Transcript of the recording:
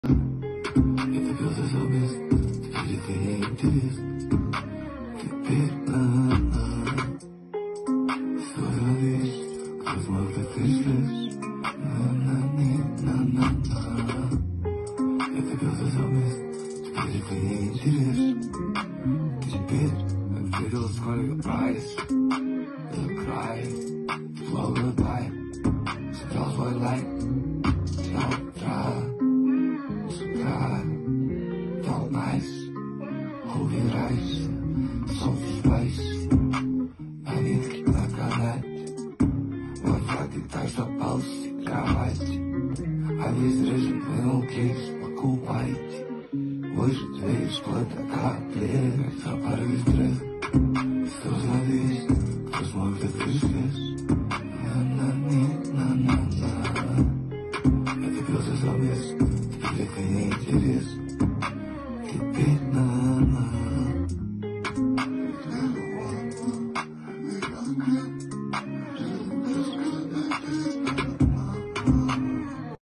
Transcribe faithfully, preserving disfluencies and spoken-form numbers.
Это глаза замес, теперь это не интересно. Теперь на-на. Своя вещь, возможно, ты ждешь. На-на-ни-на-на-на. Это глаза замес, теперь это не интересно. Теперь ответил свою прайс. Край, словно дай. Собрал свой лайк. Снял утра. Felt nice, убирайся, солнце новинки на канате. Вот я ты так что ползти кровати, а весь режим вынул кейс, покупайте. Выжить весь кто-то капли, все порыв стресс. Кто завис, кто сможет отвлечь. На-на-ни-на-на-на. Это глаза замес. Это неинтересно. Теперь на-на.